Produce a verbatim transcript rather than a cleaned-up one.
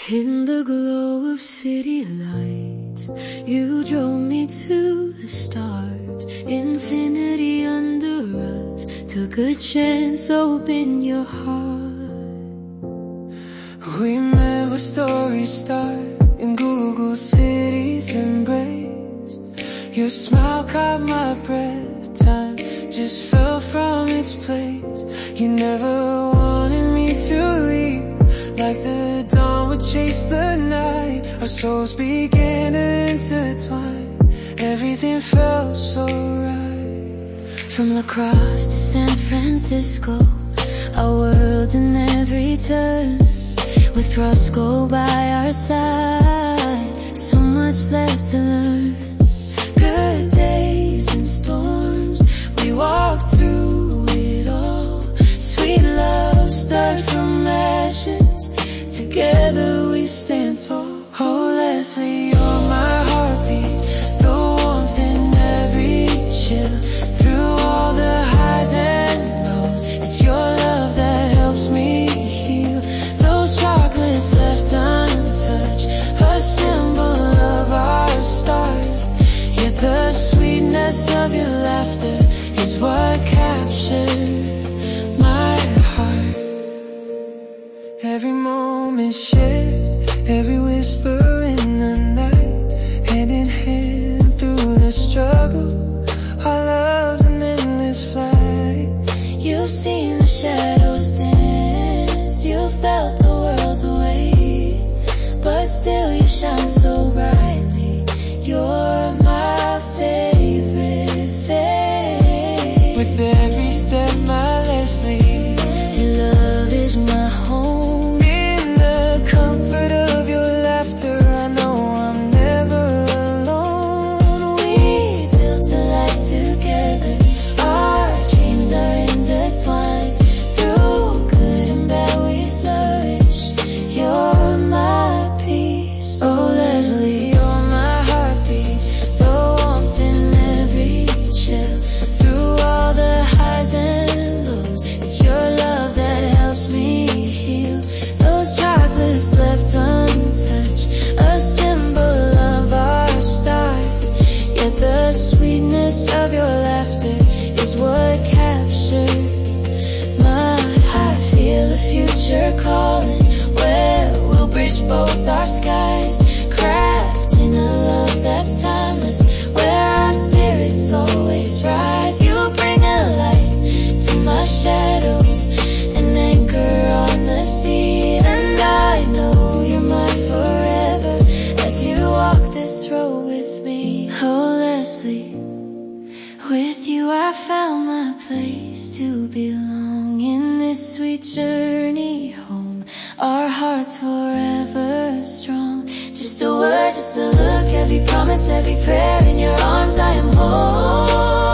In the glow of city lights, you drove me to the stars. Infinity under us, took a chance, open your heart. We met where stories start, in Google City's embrace. Your smile caught my breath, time just fell from its place. You never wanted me to leave, like the dawn would chase the night. Our souls began to intertwine, everything felt so right. From La Crosse to San Francisco, our worlds in every turn, with Roscoe by our side, so much left to learn. Good days and storms, we walked through it all. Sweet love started from ashes, together we stand tall. Oh Leslie, you're my heartbeat, the warmth in every chill. Through all the highs and lows, it's your love that helps me heal. Those chocolates left untouched, a symbol of our start. Yet the sweetness of your laughter is what captured my heart. Every moment shared, every whisper in the night, hand in hand through the struggle, our love's an endless flight. You've seen the shadows dance, you felt the world's away, but still you shine so brightly. You're my favorite face. With every step, my Leslie, your love is my home. In the comfort of your laughter, I know I'm never alone. We built a life together, our dreams are intertwined. Through good and bad we flourish, you're my peace. Oh Leslie, you're my heartbeat, the warmth in every chill. Through all the highs and lows, it's your love that helps me heal. Those chocolates left untouched, a symbol of our start. Yet the sweetness of your laughter is what captured my heart. I feel the future calling, where we'll bridge both our skies, crafting a love that's timeless, where our spirits always rise. You bring a light to my shadows, an anchor on the sea, and I know you're mine forever as you walk this road with me. Oh Leslie, with you I found my place to belong in this sweet journey home. Our hearts forever strong. Just a word, just a look, every promise, every prayer, in your arms I am whole.